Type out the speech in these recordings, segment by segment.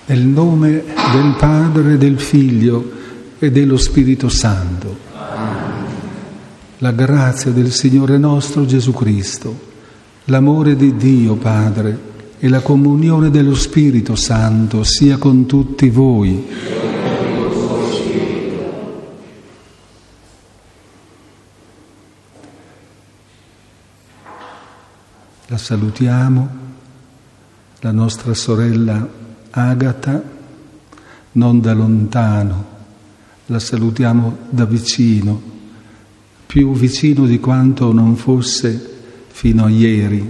Nel nome del Padre, del Figlio e dello Spirito Santo. Amen. La grazia del Signore nostro Gesù Cristo, l'amore di Dio Padre e la comunione dello Spirito Santo sia con tutti voi. La salutiamo, la nostra sorella Agata, non da lontano, la salutiamo da vicino, più vicino di quanto non fosse fino a ieri.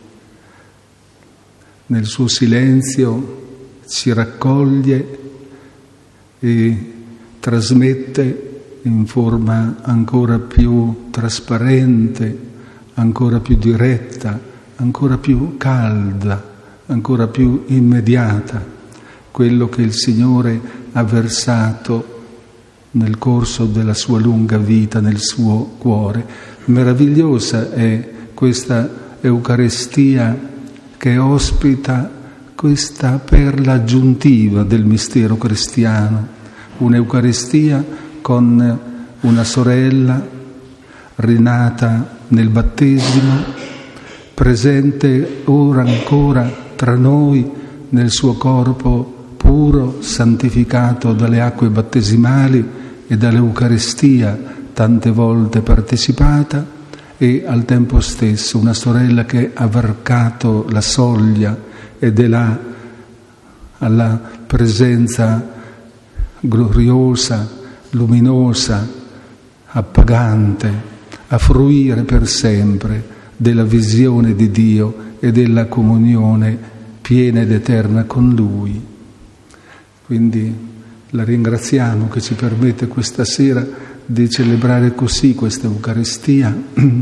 Nel suo silenzio ci raccoglie e trasmette in forma ancora più trasparente, ancora più diretta, ancora più calda, ancora più immediata, quello che il Signore ha versato nel corso della sua lunga vita nel suo cuore. Meravigliosa è questa Eucaristia che ospita questa perla aggiuntiva del mistero cristiano, un'Eucaristia con una sorella rinata nel battesimo, presente ora ancora tra noi nel suo corpo puro, santificato dalle acque battesimali e dall'Eucaristia tante volte partecipata, e al tempo stesso una sorella che ha varcato la soglia ed è là alla presenza gloriosa, luminosa, appagante, a fruire per sempre della visione di Dio e della comunione piena ed eterna con Lui. Quindi la ringraziamo che ci permette questa sera di celebrare così questa Eucaristia,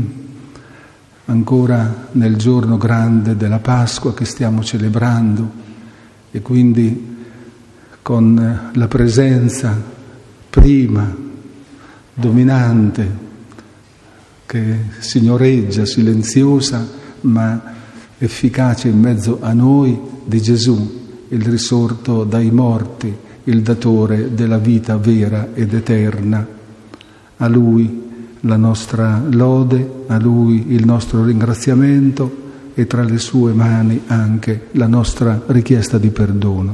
ancora nel giorno grande della Pasqua che stiamo celebrando, e quindi con la presenza prima, dominante, che signoreggia, silenziosa, ma efficace in mezzo a noi, di Gesù, il risorto dai morti, il datore della vita vera ed eterna. A Lui la nostra lode, a Lui il nostro ringraziamento e tra le sue mani anche la nostra richiesta di perdono.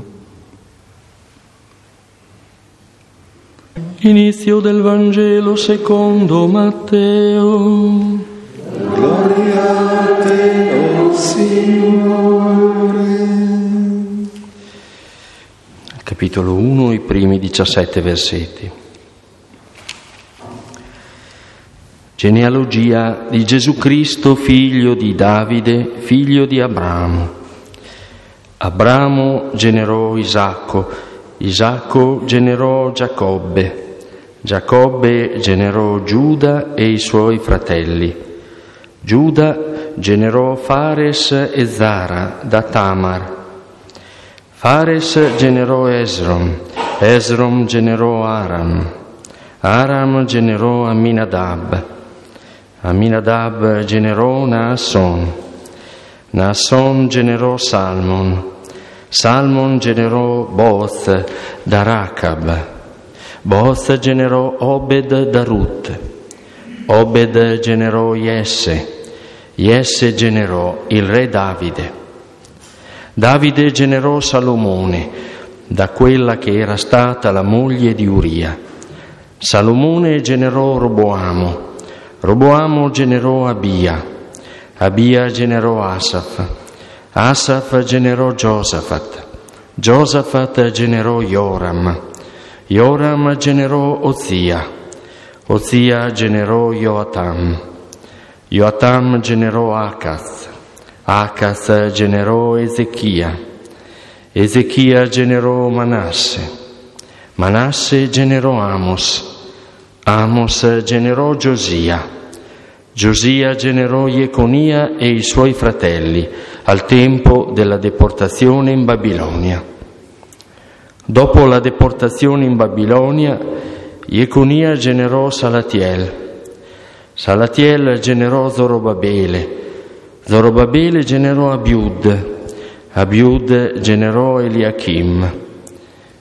Inizio del Vangelo secondo Matteo. Gloria a te, o Signore. Capitolo 1, i primi 17 versetti. Genealogia di Gesù Cristo, figlio di Davide, figlio di Abramo. Abramo generò Isacco, Isacco generò Giacobbe, Giacobbe generò Giuda e i suoi fratelli. Giuda generò Fares e Zara da Tamar. Fares generò Esrom, Esrom generò Aram, Aram generò Amminadab, Amminadab generò Naasson, Naasson generò Salmon, Salmon generò Booz da Racab, Booz generò Obed da Rut, Obed generò Jesse, Jesse generò il re Davide. Davide generò Salomone da quella che era stata la moglie di Uria. Salomone generò Roboamo, Roboamo generò Abia, Abia generò Asaf, Asaf generò Giosafat, Giosafat generò Joram, Joram generò Ozia, Ozia generò Joatam, Joatam generò Acaz, Acaz generò Ezechia, Ezechia generò Manasse, Manasse generò Amos, Amos generò Giosia, Giosia generò Jeconia e i suoi fratelli al tempo della deportazione in Babilonia. Dopo la deportazione in Babilonia, Jeconia generò Salatiel, Salatiel generò Zorobabele, Zorobabele generò Abiud, Abiud generò Eliachim,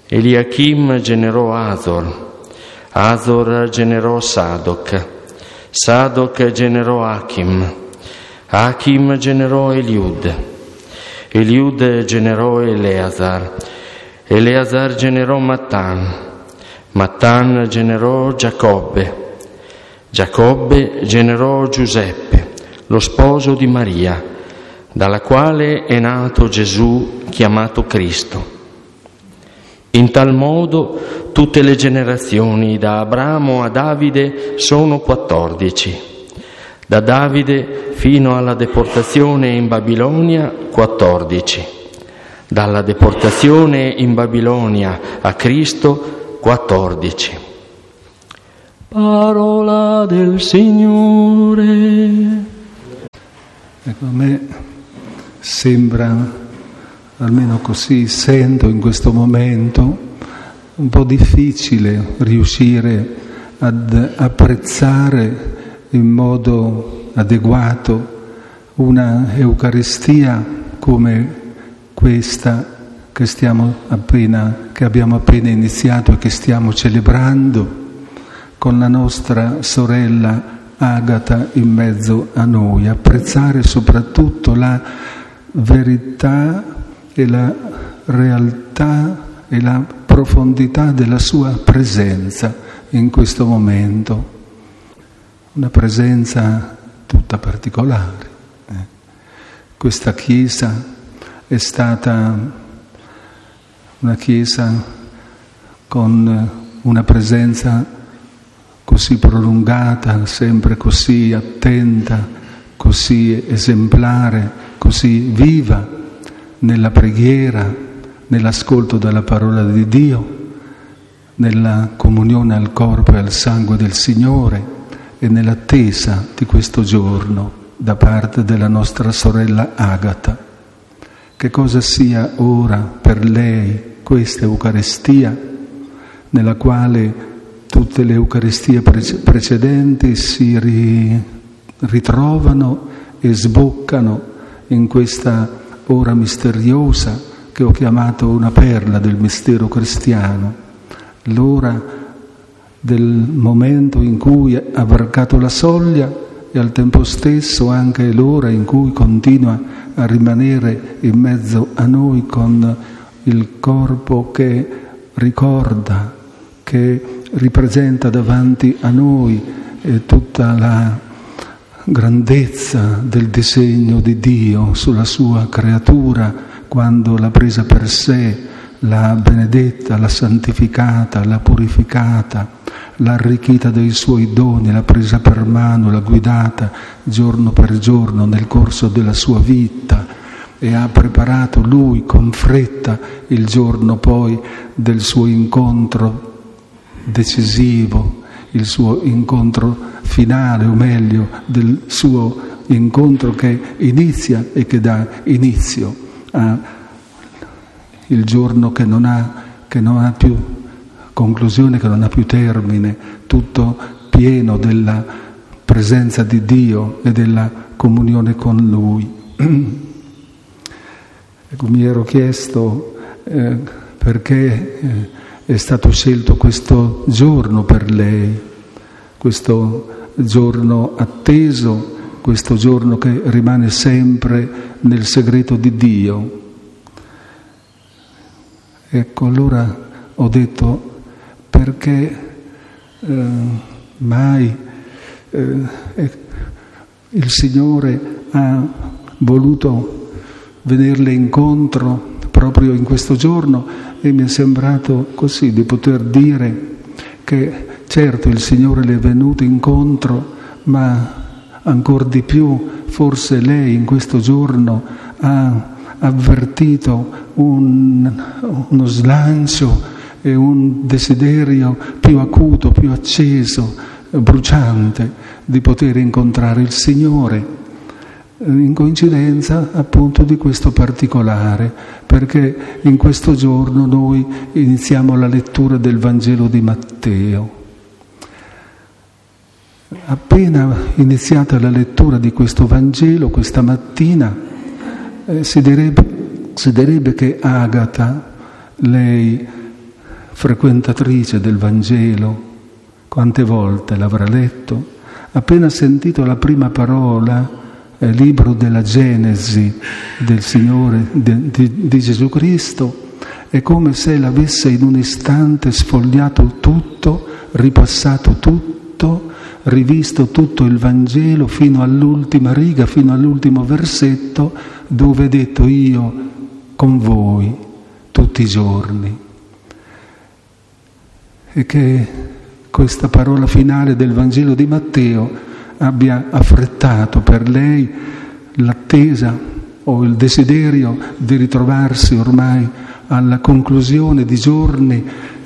Eliachim generò Azor, Azor generò Sadoc, Sadoc generò Achim, Achim generò Eliud, Eliud generò Eleazar, Eleazar generò Mattan, Mattan generò Giacobbe, Giacobbe generò Giuseppe, lo sposo di Maria, dalla quale è nato Gesù chiamato Cristo. In tal modo tutte le generazioni da Abramo a Davide sono 14, da Davide fino alla deportazione in Babilonia 14, dalla deportazione in Babilonia a Cristo 14. Parola del Signore. Ecco, a me sembra, almeno così sento in questo momento, un po' difficile riuscire ad apprezzare in modo adeguato una Eucaristia come questa che abbiamo appena iniziato e che stiamo celebrando con la nostra sorella Agata in mezzo a noi, apprezzare soprattutto la verità e la realtà e la profondità della sua presenza in questo momento, una presenza tutta particolare. Questa Chiesa è stata una Chiesa con una presenza così prolungata, sempre così attenta, così esemplare, così viva nella preghiera, nell'ascolto della parola di Dio, nella comunione al corpo e al sangue del Signore e nell'attesa di questo giorno da parte della nostra sorella Agata. Che cosa sia ora per lei questa Eucaristia, nella quale tutte le Eucaristie precedenti si ritrovano e sboccano in questa ora misteriosa che ho chiamato una perla del mistero cristiano, l'ora del momento in cui ha varcato la soglia e al tempo stesso anche l'ora in cui continua a rimanere in mezzo a noi con il corpo che ricorda, che ripresenta davanti a noi tutta la grandezza del disegno di Dio sulla sua creatura, quando l'ha presa per sé, l'ha benedetta, l'ha santificata, l'ha purificata, l'ha arricchita dei suoi doni, l'ha presa per mano, l'ha guidata giorno per giorno nel corso della sua vita e ha preparato lui con fretta il giorno poi del suo incontro decisivo, il suo incontro finale, o meglio, del suo incontro che inizia e che dà inizio a il giorno che non ha più conclusione, che non ha più termine, tutto pieno della presenza di Dio e della comunione con Lui. Ecco, mi ero chiesto perché è stato scelto questo giorno per lei, questo giorno atteso, questo giorno che rimane sempre nel segreto di Dio. Ecco, allora ho detto, perché mai il Signore ha voluto venirle incontro proprio in questo giorno, e mi è sembrato così di poter dire che certo il Signore le è venuto incontro, ma ancor di più forse lei in questo giorno ha avvertito uno slancio e un desiderio più acuto, più acceso, bruciante di poter incontrare il Signore, in coincidenza appunto di questo particolare, perché in questo giorno noi iniziamo la lettura del Vangelo di Matteo. Appena iniziata la lettura di questo Vangelo, questa mattina, si direbbe che Agata, lei frequentatrice del Vangelo, quante volte l'avrà letto, appena sentito la prima parola, libro della Genesi del Signore, di Gesù Cristo, è come se l'avesse in un istante sfogliato tutto, ripassato tutto, rivisto tutto il Vangelo fino all'ultima riga, fino all'ultimo versetto, dove è detto: io con voi tutti i giorni. E che questa parola finale del Vangelo di Matteo abbia affrettato per lei l'attesa o il desiderio di ritrovarsi ormai alla conclusione di giorni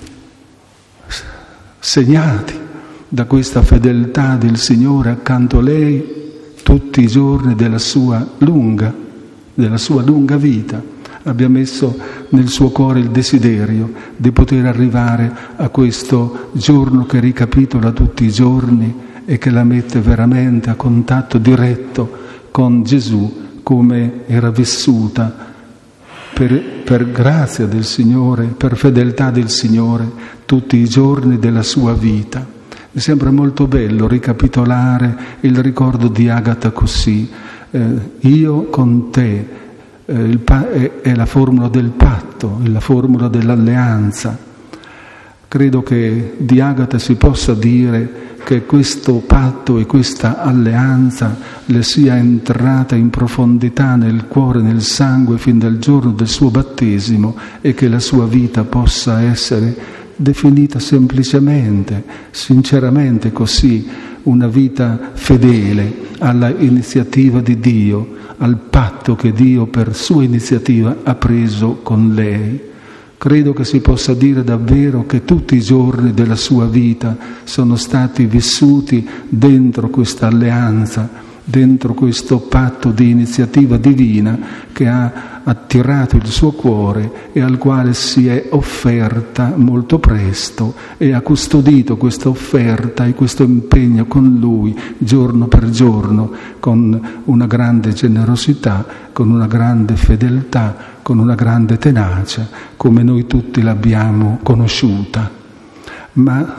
segnati da questa fedeltà del Signore accanto a lei tutti i giorni della sua lunga vita. Abbia messo nel suo cuore il desiderio di poter arrivare a questo giorno che ricapitola tutti i giorni e che la mette veramente a contatto diretto con Gesù, come era vissuta per grazia del Signore, per fedeltà del Signore, tutti i giorni della sua vita. Mi sembra molto bello ricapitolare il ricordo di Agata così: io con te, è la formula del patto, è la formula dell'alleanza. Credo che di Agata si possa dire che questo patto e questa alleanza le sia entrata in profondità nel cuore, nel sangue, fin dal giorno del suo battesimo, e che la sua vita possa essere definita semplicemente, sinceramente così, una vita fedele alla iniziativa di Dio, al patto che Dio per sua iniziativa ha preso con lei. Credo che si possa dire davvero che tutti i giorni della sua vita sono stati vissuti dentro questa alleanza, dentro questo patto di iniziativa divina che ha attirato il suo cuore e al quale si è offerta molto presto e ha custodito questa offerta e questo impegno con lui giorno per giorno, con una grande generosità, con una grande fedeltà, con una grande tenacia, come noi tutti l'abbiamo conosciuta. Ma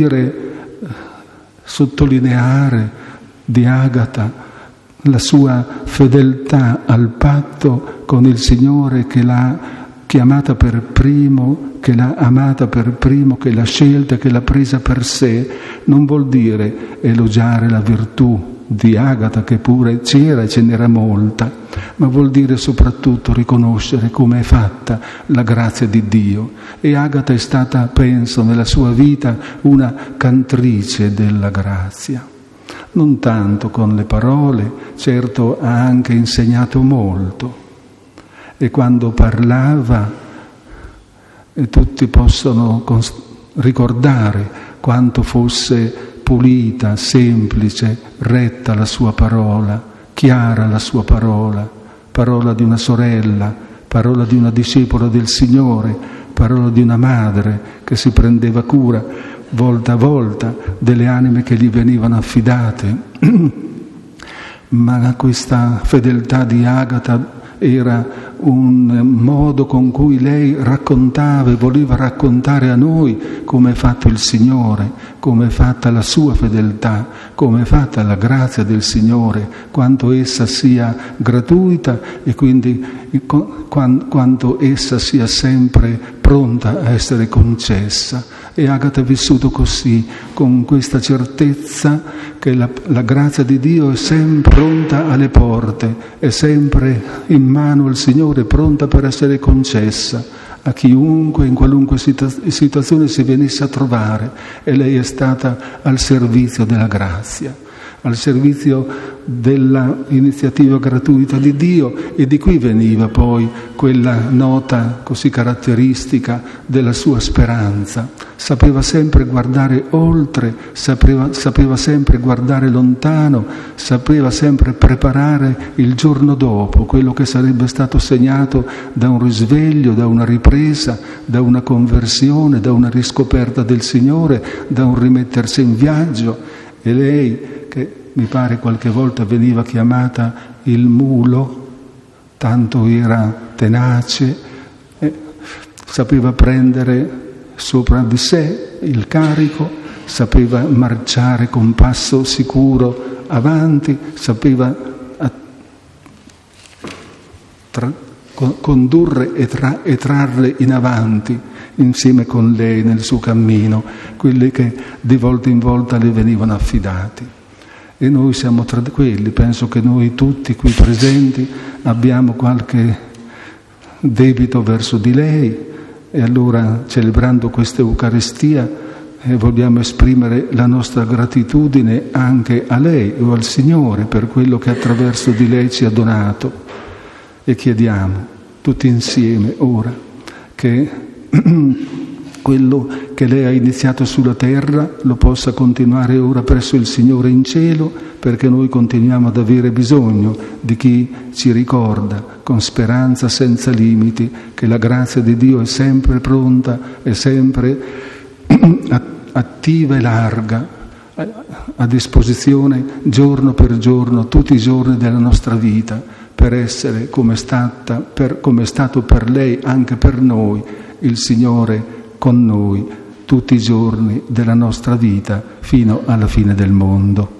sottolineare di Agata la sua fedeltà al patto con il Signore, che l'ha chiamata per primo, che l'ha amata per primo, che l'ha scelta, che l'ha presa per sé, non vuol dire elogiare la virtù di Agata, che pure c'era e ce n'era molta, ma vuol dire soprattutto riconoscere come è fatta la grazia di Dio. E Agata è stata, penso, nella sua vita una cantrice della grazia. Non tanto con le parole, certo ha anche insegnato molto, e quando parlava tutti possono ricordare quanto fosse pulita, semplice, retta la sua parola, chiara la sua parola, parola di una sorella, parola di una discepola del Signore, parola di una madre che si prendeva cura volta a volta delle anime che gli venivano affidate. Ma questa fedeltà di Agata era un modo con cui lei raccontava e voleva raccontare a noi come è fatto il Signore, come è fatta la sua fedeltà, come è fatta la grazia del Signore, quanto essa sia gratuita e quindi quanto essa sia sempre pronta a essere concessa. E Agata ha vissuto così, con questa certezza che la grazia di Dio è sempre pronta alle porte, è sempre in mano al Signore, pronta per essere concessa a chiunque, in qualunque situazione si venisse a trovare, e lei è stata al servizio della grazia, al servizio della iniziativa gratuita di Dio, e di qui veniva poi quella nota così caratteristica della sua speranza. Sapeva sempre guardare oltre, sapeva sempre guardare lontano, sapeva sempre preparare il giorno dopo, quello che sarebbe stato segnato da un risveglio, da una ripresa, da una conversione, da una riscoperta del Signore, da un rimettersi in viaggio. E lei, che mi pare qualche volta veniva chiamata il mulo, tanto era tenace, sapeva prendere sopra di sé il carico, sapeva marciare con passo sicuro avanti, sapeva condurre e trarre in avanti insieme con lei nel suo cammino quelli che di volta in volta le venivano affidati. E noi siamo tra quelli. Penso che noi tutti qui presenti abbiamo qualche debito verso di lei, e allora, celebrando questa Eucaristia, vogliamo esprimere la nostra gratitudine anche a lei o al Signore per quello che attraverso di lei ci ha donato, e chiediamo tutti insieme ora che quello che lei ha iniziato sulla terra lo possa continuare ora presso il Signore in cielo, perché noi continuiamo ad avere bisogno di chi ci ricorda con speranza senza limiti che la grazia di Dio è sempre pronta, è sempre attiva e larga, a disposizione giorno per giorno, tutti i giorni della nostra vita, per essere come è stato per lei anche per noi il Signore con noi tutti i giorni della nostra vita fino alla fine del mondo.